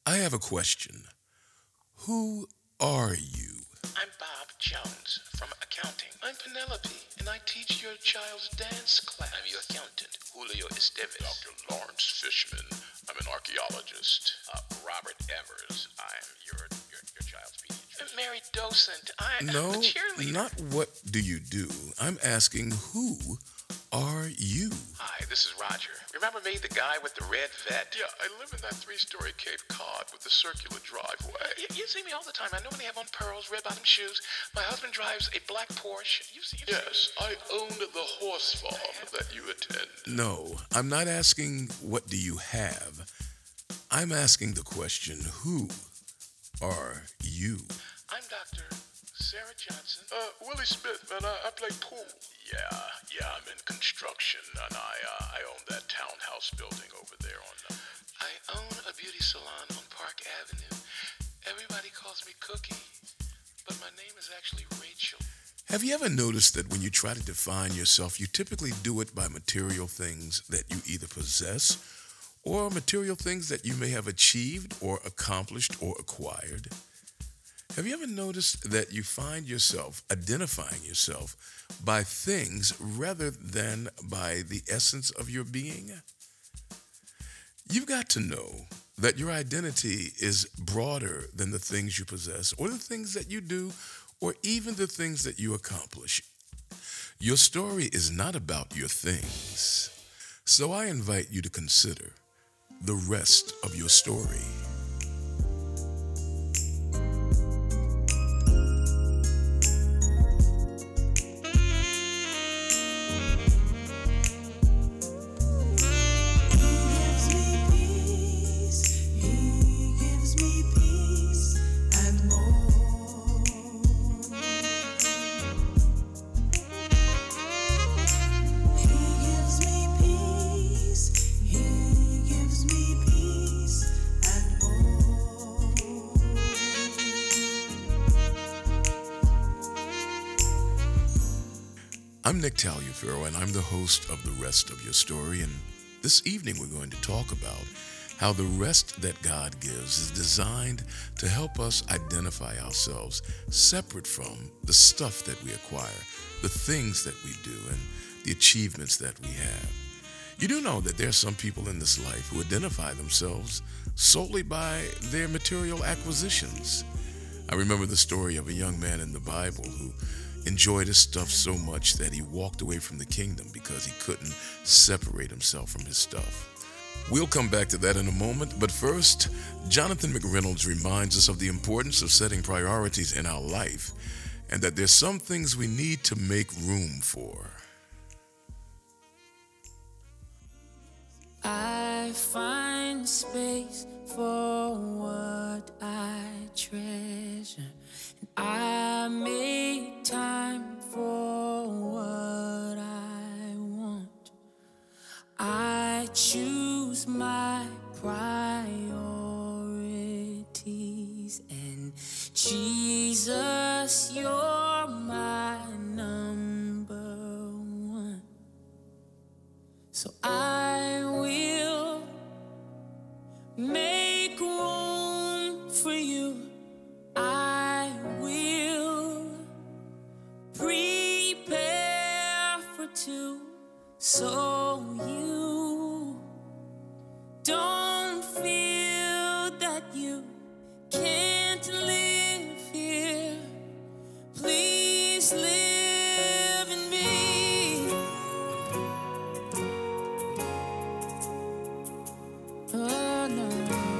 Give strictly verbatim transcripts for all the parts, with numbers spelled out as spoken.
I have a question. Who are you? I'm Bob Jones from accounting. I'm Penelope, and I teach your child's dance class. I'm your accountant, Julio Esteves. Doctor Lawrence Fishman. I'm an archaeologist. Uh, Robert Evers. I'm your your, your child's pediatrician. Mary Docent. I, No, I'm a cheerleader. not what do you do. I'm asking who are you? Hi, this is Roger. Remember me, the guy with the red vet? Yeah, I live in that three-story Cape Cod with the circular driveway. You, you see me all the time. I normally have on pearls, red-bottom shoes. My husband drives a black Porsche. You see? You Yes, I owned the horse farm that you attend. No, I'm not asking what do you have. I'm asking the question who are you? I'm Doctor Sarah Johnson. Uh, Willie Smith, man, I, I play pool. Yeah, yeah, I'm in construction, and I uh, I own that townhouse building over there on. Uh, I own a beauty salon on Park Avenue. Everybody calls me Cookie, but my name is actually Rachel. Have you ever noticed that when you try to define yourself, you typically do it by material things that you either possess or material things that you may have achieved or accomplished or acquired? Have you ever noticed that you find yourself identifying yourself by things rather than by the essence of your being? You've got to know that your identity is broader than the things you possess or the things that you do or even the things that you accomplish. Your story is not about your things. So I invite you to consider the rest of your story. I'm Nick Taliaferro, and I'm the host of The Rest of Your Story, and this evening we're going to talk about how the rest that God gives is designed to help us identify ourselves separate from the stuff that we acquire, the things that we do, and the achievements that we have. You do know that there are some people in this life who identify themselves solely by their material acquisitions. I remember the story of a young man in the Bible who enjoyed his stuff so much that he walked away from the kingdom because he couldn't separate himself from his stuff. We'll come back to that in a moment, but first, Jonathan McReynolds reminds us of the importance of setting priorities in our life and that there's some things we need to make room for. I find space for what I treasure, and I make time for what I want. I choose my priorities, and Jesus, you're my number one. So I will make room for you. I will prepare for two, so you don't feel that you can't live here. Please live in me. Oh no.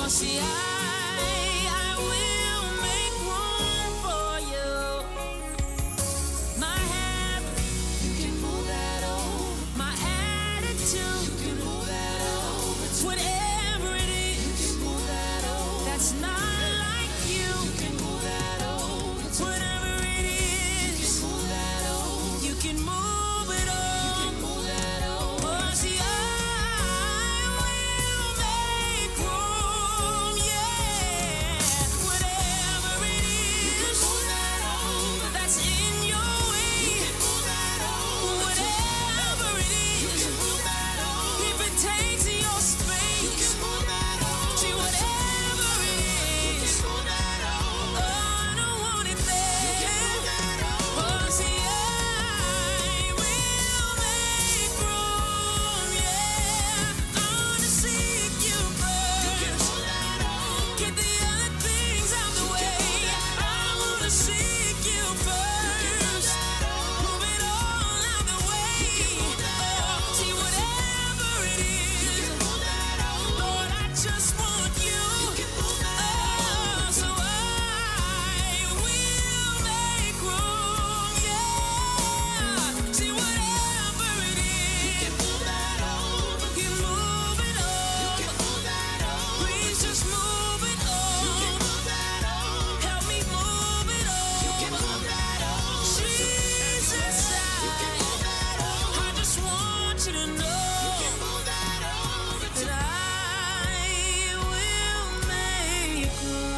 see, I, I will make room for you. My habit, you can move that over. My attitude, you can move that over. Whatever it is, you can move that over. That's not like you, you can move that over. Whatever it is, you can move that over. You can move it over. You can move that over. Oh, see, I will make room, yeah. Whatever it is, you can move that over. That's in your way. You can move that over. Whatever it is, you can move that over. If it takes your space, you can move that over. See, whatever it is, you can move that over. Oh, I don't want it there. You can move that over. Oh, see, I will make room, yeah. I wanna seek you first. You can move that over. Get the other things out the way. I wanna seek you first. Move it all out the way. Oh, see, whatever it is, Lord, I just want you. Oh, so I will make room, yeah. See, whatever it is, you move that over. You move it over. Please just move it over. You can move that over. Help me move it over. You can move that over. Jesus, I, I just want you to know that I will make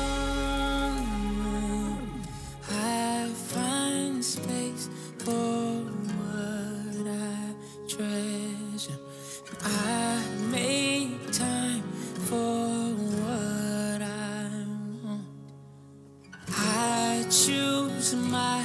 room. I find space for what I treasure. I make time for what I want. I choose my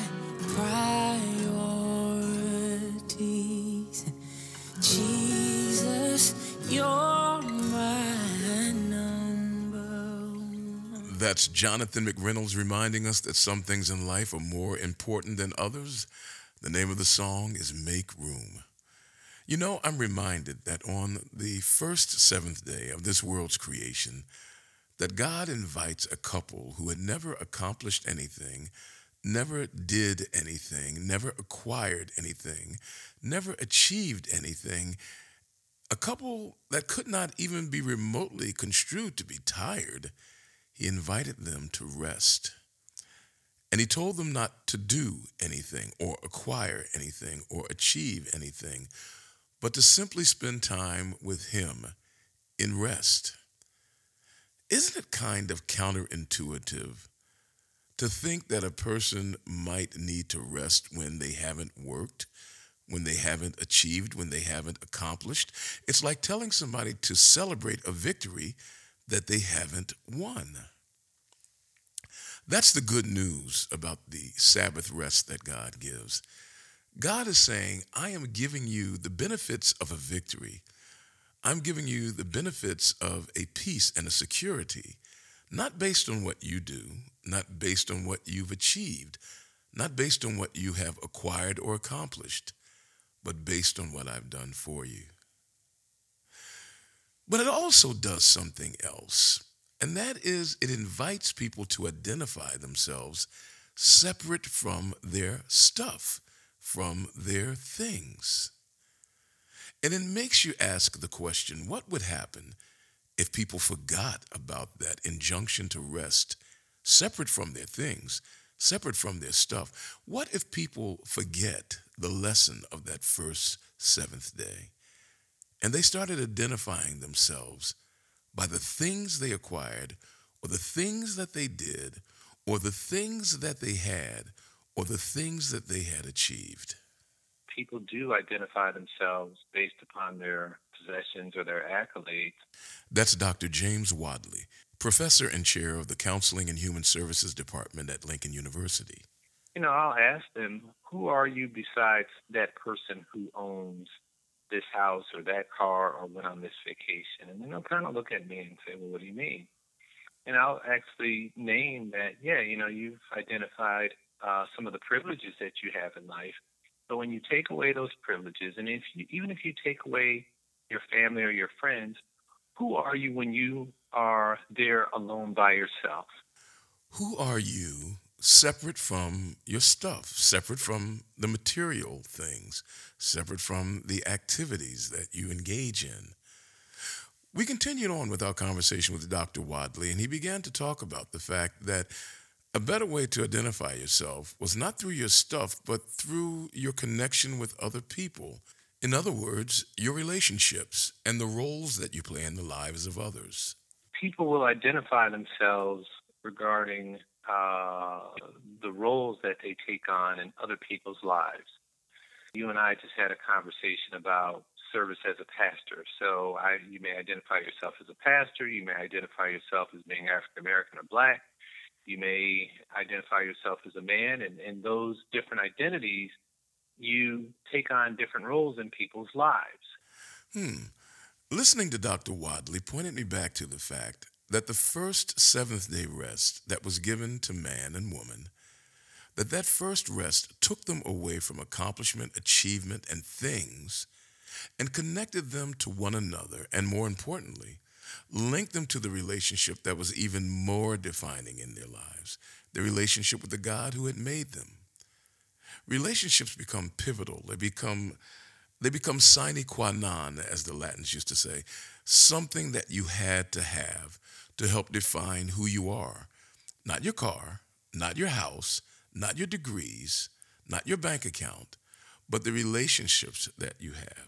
priorities. Jesus, you're my number one. That's Jonathan McReynolds reminding us that some things in life are more important than others. The name of the song is Make Room. You know, I'm reminded that on the first seventh day of this world's creation, that God invites a couple who had never accomplished anything, never did anything, never acquired anything, never achieved anything, a couple that could not even be remotely construed to be tired. He invited them to rest. And he told them not to do anything or acquire anything or achieve anything, but to simply spend time with him in rest. Isn't it kind of counterintuitive to think that a person might need to rest when they haven't worked, when they haven't achieved, when they haven't accomplished? It's like telling somebody to celebrate a victory that they haven't won. That's the good news about the Sabbath rest that God gives. God is saying, I am giving you the benefits of a victory. I'm giving you the benefits of a peace and a security, not based on what you do, not based on what you've achieved, not based on what you have acquired or accomplished, but based on what I've done for you. But it also does something else, and that is it invites people to identify themselves separate from their stuff, from their things. And it makes you ask the question, what would happen if people forgot about that injunction to rest, separate from their things, separate from their stuff? What if people forget the lesson of that first seventh day, and they started identifying themselves by the things they acquired, or the things that they did, or the things that they had, or the things that they had achieved? People do identify themselves based upon their possessions or their accolades. That's Doctor James Wadley, professor and chair of the Counseling and Human Services Department at Lincoln University. You know, I'll ask them, who are you besides that person who owns this house or that car or went on this vacation? And then they'll kind of look at me and say, well, what do you mean? And I'll actually name that, yeah, you know, you've identified uh, some of the privileges that you have in life. But when you take away those privileges, and if you, even if you take away your family or your friends, Who are you when you are there alone by yourself? Who are you separate from your stuff, separate from the material things, separate from the activities that you engage in? We continued on with our conversation with Doctor Wadley, and he began to talk about the fact that a better way to identify yourself was not through your stuff, but through your connection with other people. In other words, your relationships and the roles that you play in the lives of others. People will identify themselves regarding uh, the roles that they take on in other people's lives. You and I just had a conversation about service as a pastor. So I, you may identify yourself as a pastor. You may identify yourself as being African American or Black. You may identify yourself as a man. And in those different identities, you take on different roles in people's lives. Hmm. Listening to Doctor Wadley pointed me back to the fact that the first seventh-day rest that was given to man and woman, that that first rest took them away from accomplishment, achievement, and things, and connected them to one another, and more importantly, linked them to the relationship that was even more defining in their lives, the relationship with the God who had made them. Relationships become pivotal. They become they become sine qua non, as the Latins used to say, something that you had to have to help define who you are. Not your car, not your house, not your degrees, not your bank account, but the relationships that you have.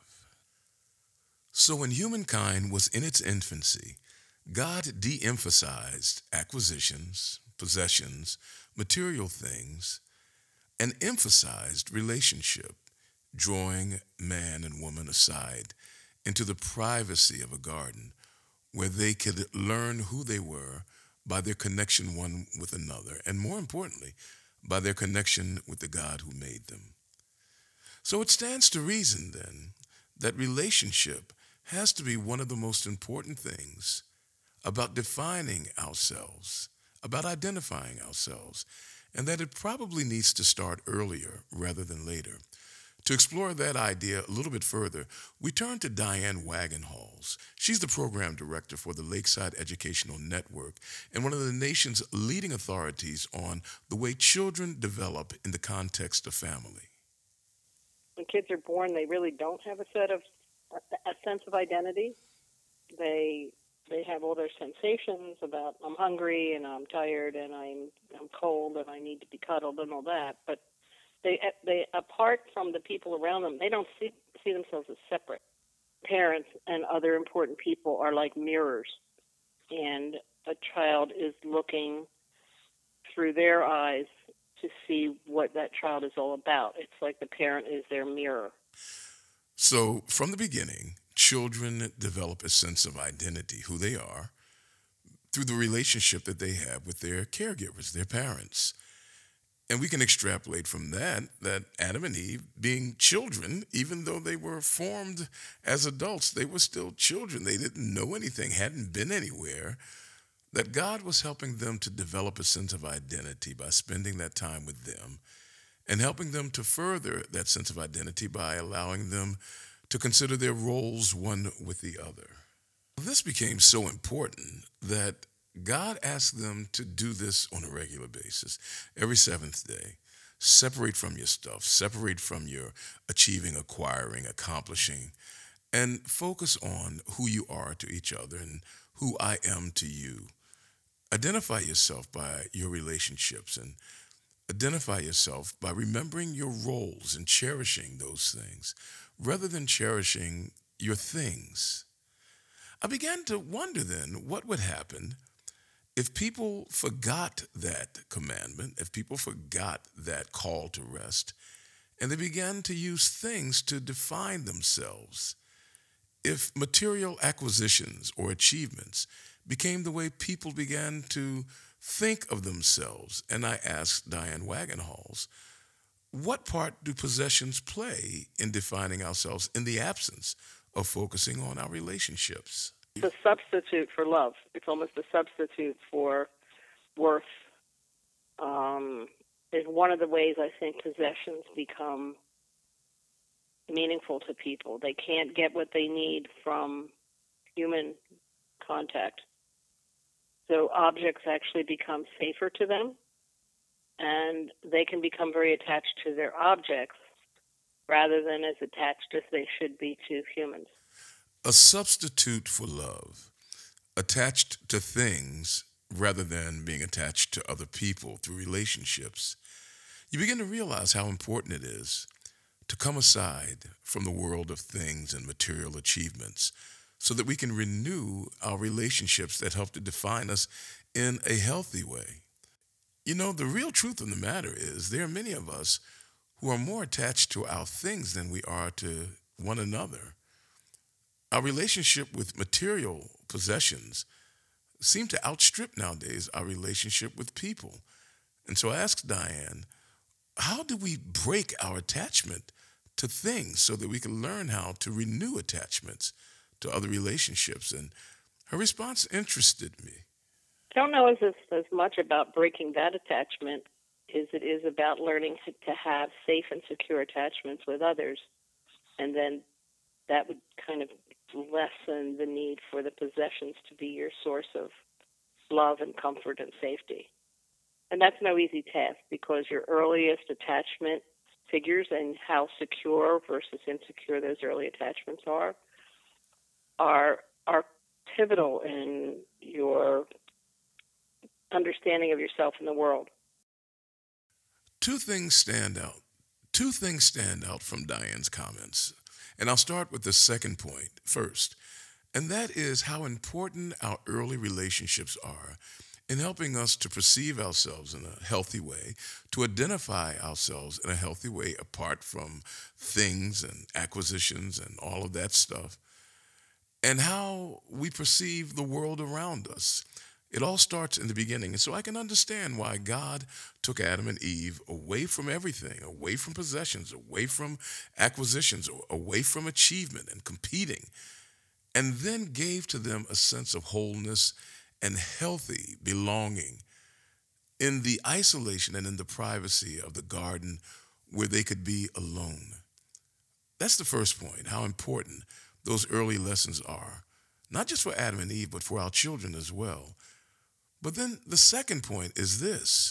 So when humankind was in its infancy, God de-emphasized acquisitions, possessions, material things, and emphasized relationship, drawing man and woman aside into the privacy of a garden where they could learn who they were by their connection one with another, and more importantly, by their connection with the God who made them. So it stands to reason, then, that relationship has to be one of the most important things about defining ourselves, about identifying ourselves, and that it probably needs to start earlier rather than later. To explore that idea a little bit further, we turn to Diane Wagenhals. She's the program director for the Lakeside Educational Network and one of the nation's leading authorities on the way children develop in the context of family. When kids are born, they really don't have a set of a sense of identity. They they have all their sensations about I'm hungry and I'm tired and I'm I'm cold and I need to be cuddled and all that, but They, they, apart from the people around them, they don't see, see themselves as separate. Parents and other important people are like mirrors, and a child is looking through their eyes to see what that child is all about. It's like the parent is their mirror. So from the beginning, children develop a sense of identity, who they are, through the relationship that they have with their caregivers, their parents. And we can extrapolate from that that Adam and Eve, being children, even though they were formed as adults, they were still children. They didn't know anything, hadn't been anywhere, that God was helping them to develop a sense of identity by spending that time with them and helping them to further that sense of identity by allowing them to consider their roles one with the other. This became so important that God asked them to do this on a regular basis, every seventh day. Separate from your stuff, separate from your achieving, acquiring, accomplishing, and focus on who you are to each other and who I am to you. Identify yourself by your relationships and identify yourself by remembering your roles and cherishing those things rather than cherishing your things. I began to wonder then what would happen if people forgot that commandment, if people forgot that call to rest, and they began to use things to define themselves, if material acquisitions or achievements became the way people began to think of themselves, and I asked Diane Wagenhals, what part do possessions play in defining ourselves in the absence of focusing on our relationships? It's a substitute for love. It's almost a substitute for worth. Um, it's one of the ways I think possessions become meaningful to people. They can't get what they need from human contact. So objects actually become safer to them, and they can become very attached to their objects rather than as attached as they should be to humans. A substitute for love, attached to things rather than being attached to other people through relationships. You begin to realize how important it is to come aside from the world of things and material achievements so that we can renew our relationships that help to define us in a healthy way. You know, the real truth of the matter is there are many of us who are more attached to our things than we are to one another. Our relationship with material possessions seem to outstrip nowadays our relationship with people. And so I asked Diane, how do we break our attachment to things so that we can learn how to renew attachments to other relationships? And her response interested me. I don't know as, as much about breaking that attachment as it is about learning to have safe and secure attachments with others. And then that would kind of lessen the need for the possessions to be your source of love and comfort and safety. And that's no easy task because your earliest attachment figures and how secure versus insecure those early attachments are are are pivotal in your understanding of yourself and the world. Two things stand out. Two things stand out from Diane's comments. And I'll start with the second point first. And that is how important our early relationships are in helping us to perceive ourselves in a healthy way, to identify ourselves in a healthy way apart from things and acquisitions and all of that stuff, and how we perceive the world around us. It all starts in the beginning. And so I can understand why God took Adam and Eve away from everything, away from possessions, away from acquisitions, away from achievement and competing, and then gave to them a sense of wholeness and healthy belonging in the isolation and in the privacy of the garden where they could be alone. That's the first point, how important those early lessons are, not just for Adam and Eve, but for our children as well. But then the second point is this.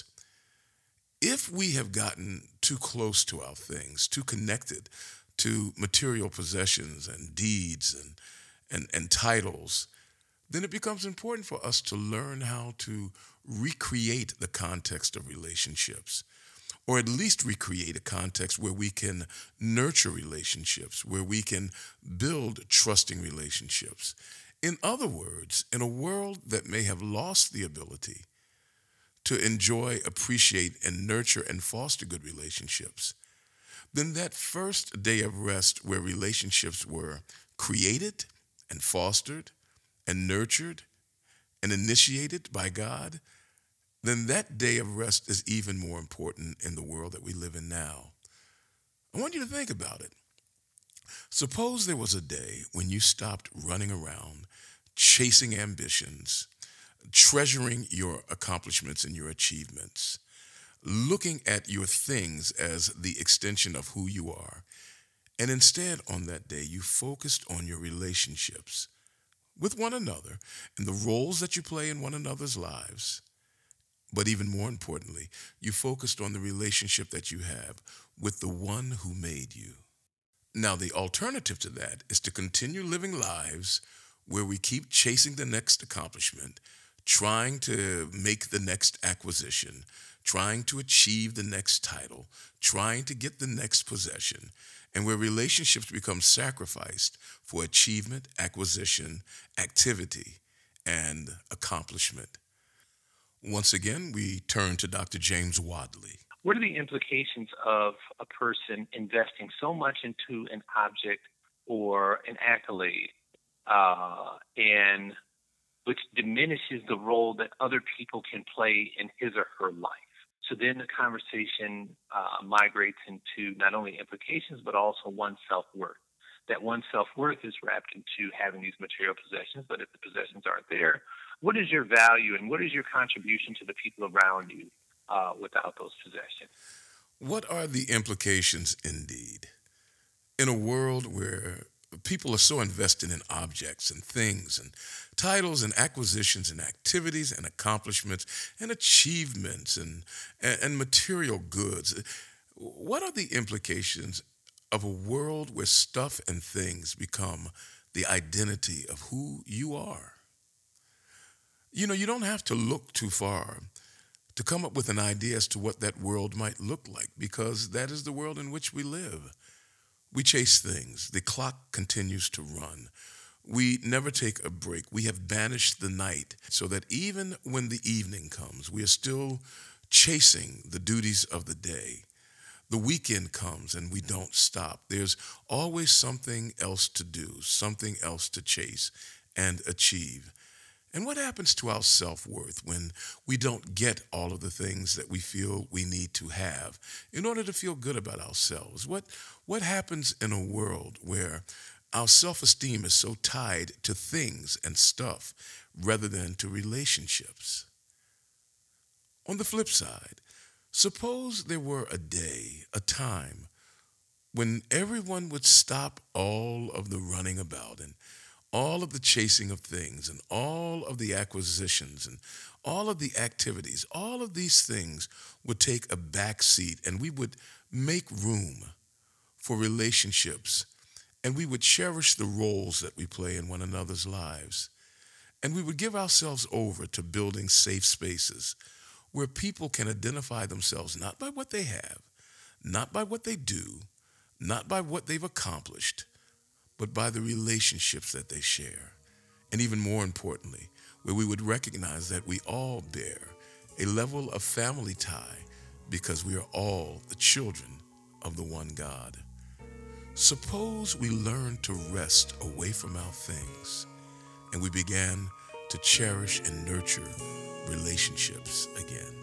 If we have gotten too close to our things, too connected to material possessions and deeds and, and, and titles, then it becomes important for us to learn how to recreate the context of relationships, or at least recreate a context where we can nurture relationships, where we can build trusting relationships. In other words, in a world that may have lost the ability to enjoy, appreciate, and nurture and foster good relationships, then that first day of rest where relationships were created and fostered and nurtured and initiated by God, then that day of rest is even more important in the world that we live in now. I want you to think about it. Suppose there was a day when you stopped running around, chasing ambitions, treasuring your accomplishments and your achievements, looking at your things as the extension of who you are, and instead on that day you focused on your relationships with one another and the roles that you play in one another's lives. But even more importantly, you focused on the relationship that you have with the one who made you. Now, the alternative to that is to continue living lives where we keep chasing the next accomplishment, trying to make the next acquisition, trying to achieve the next title, trying to get the next possession, and where relationships become sacrificed for achievement, acquisition, activity, and accomplishment. Once again, we turn to Doctor James Wadley. What are the implications of a person investing so much into an object or an accolade, uh, and which diminishes the role that other people can play in his or her life? So then the conversation uh, migrates into not only implications, but also one's self-worth. That one's self-worth is wrapped into having these material possessions, but if the possessions aren't there, what is your value and what is your contribution to the people around you uh, without those possessions? What are the implications indeed? In a world where people are so invested in objects and things and titles and acquisitions and activities and accomplishments and achievements and, and, and material goods. What are the implications of a world where stuff and things become the identity of who you are? You know, you don't have to look too far to come up with an idea as to what that world might look like, because that is the world in which we live. We chase things. The clock continues to run. We never take a break. We have banished the night so that even when the evening comes, we are still chasing the duties of the day. The weekend comes and we don't stop. There's always something else to do, something else to chase and achieve. And what happens to our self-worth when we don't get all of the things that we feel we need to have in order to feel good about ourselves? What, what happens in a world where our self-esteem is so tied to things and stuff rather than to relationships? On the flip side, suppose there were a day, a time, when everyone would stop all of the running about and all of the chasing of things and all of the acquisitions and all of the activities. All of these things would take a back seat, and we would make room for relationships, and we would cherish the roles that we play in one another's lives. And we would give ourselves over to building safe spaces where people can identify themselves not by what they have, not by what they do, not by what they've accomplished, but by the relationships that they share. And even more importantly, where we would recognize that we all bear a level of family tie because we are all the children of the one God. Suppose we learn to rest away from our things and we began to cherish and nurture relationships again.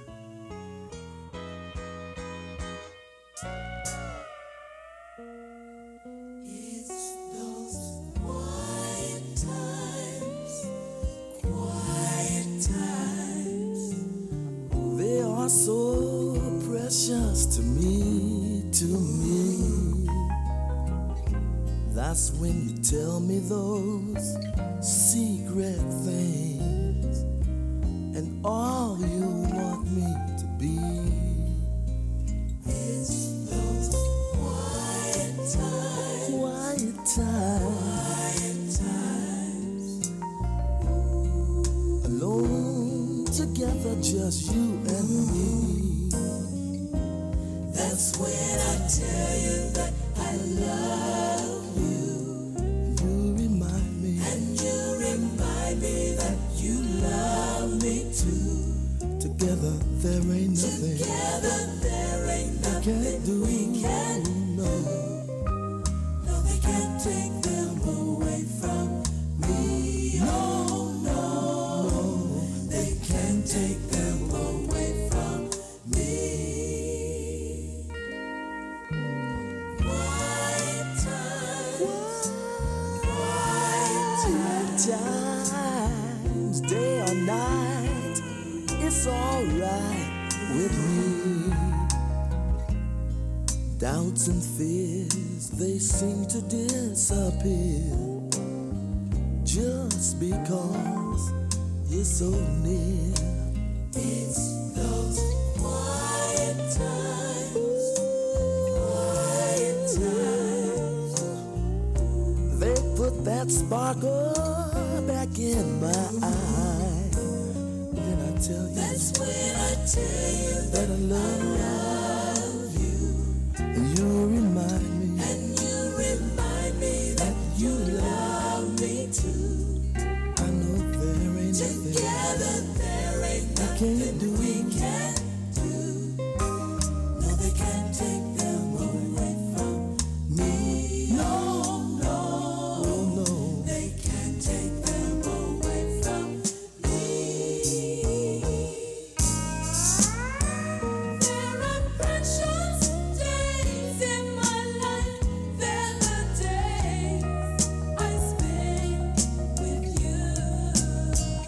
So precious to me, to me. That's when you tell me those secret things and all you want me to be. It's those quiet times, quiet times, quiet times. Alone together, just you and me. That's when I tell you that I love you. You remind me, and you remind me that you love me too. Together there ain't nothing, together there ain't nothing can't do. We can't no, no, they can't take them away from me. No, no, no, they can't take them away from me. Quiet times, quiet times, day or night, it's alright with me. Doubts and fears, they seem to disappear just because you're so near. It's those quiet times, quiet times. They put that sparkle back in my eye. Then I tell you, that's when I tell you that I love you. And you remind me, and you remind me that you love me too. I know there ain't nothing together there ain't nothing we can't do. We can't do. No, they can't take them away from me. No, no, no, no. They can't take them away from me. There are precious days in my life. They're the days I spend with you.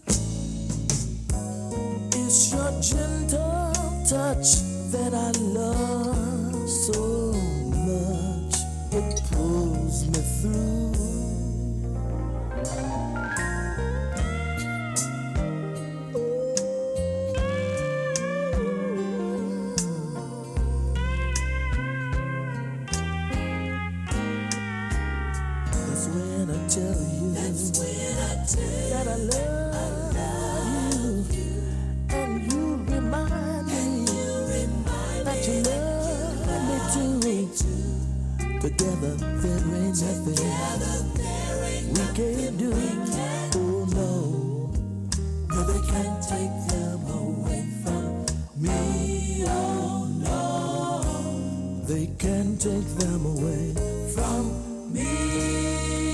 It's your gentle touch that I love so much. It pulls me through. take them away from me.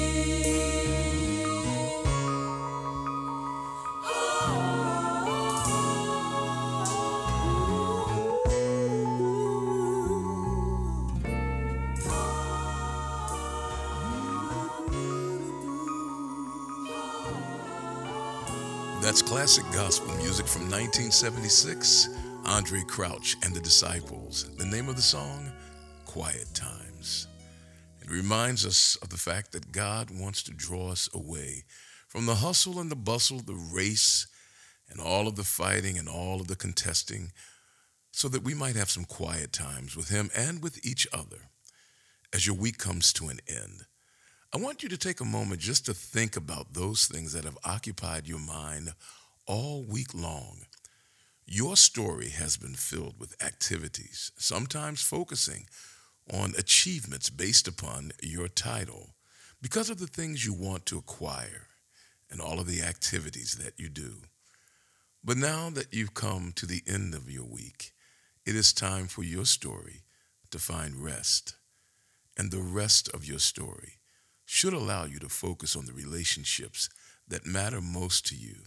That's classic gospel music from nineteen seventy-six, Andre Crouch and the Disciples. The name of the song, Quiet Times. It reminds us of the fact that God wants to draw us away from the hustle and the bustle, the race, and all of the fighting and all of the contesting, so that we might have some quiet times with Him and with each other as your week comes to an end. I want you to take a moment just to think about those things that have occupied your mind all week long. Your story has been filled with activities, sometimes focusing on achievements based upon your title, because of the things you want to acquire and all of the activities that you do. But now that you've come to the end of your week, it is time for your story to find rest. And the rest of your story should allow you to focus on the relationships that matter most to you.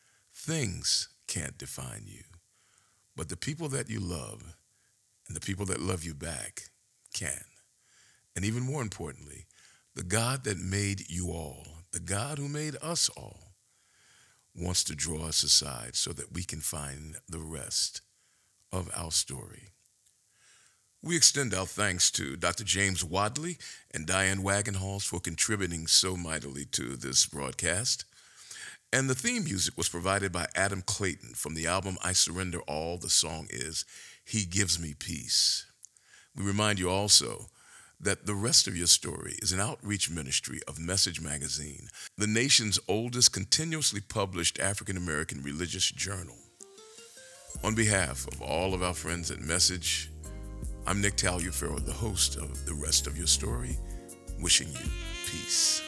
Things can't define you, but the people that you love and the people that love you back can. And even more importantly, the God that made you all, the God who made us all, wants to draw us aside so that we can find the rest of our story. We extend our thanks to Doctor James Wadley and Diane Wagenhals for contributing so mightily to this broadcast. And the theme music was provided by Adam Clayton from the album I Surrender All. The song is He Gives Me Peace. We remind you also that the rest of your story is an outreach ministry of Message Magazine, the nation's oldest continuously published African-American religious journal. On behalf of all of our friends at Message, I'm Nick Taliaferro, the host of The Rest of Your Story, wishing you peace.